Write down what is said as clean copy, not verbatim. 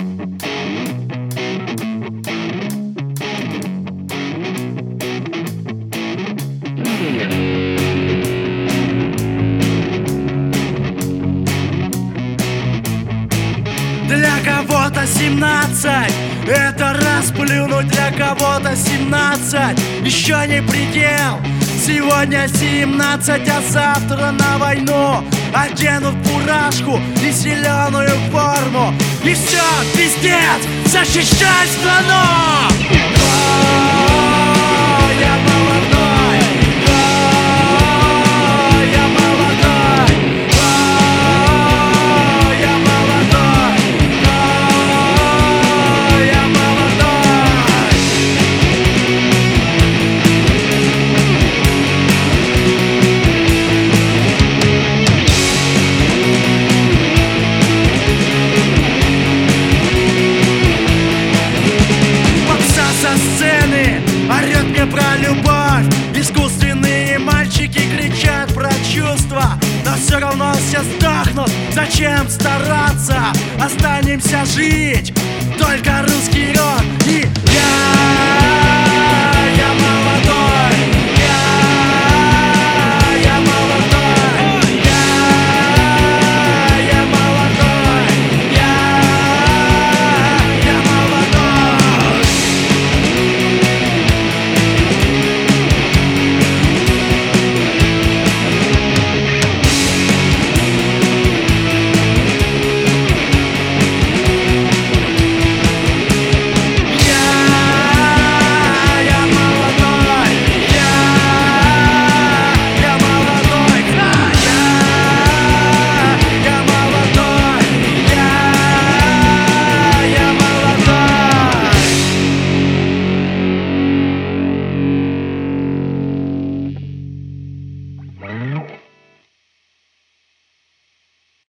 Для кого-то 17 — это расплюнуть, для кого-то 17 — еще не предел. Сегодня 17, а завтра на войну оденут фуражку и зеленую форму. И все, пиздец, защищай страну! Я молодой, я молодой, я молодой, я молодой. Попса со сцены орет мне про любовь. Искусственные мальчики кричат про чувства, но все равно все сдохнут. Зачем стараться? Останемся жить. Только русский рок и я молодой, я молодой, я молодой, я молодой. Mm-hmm.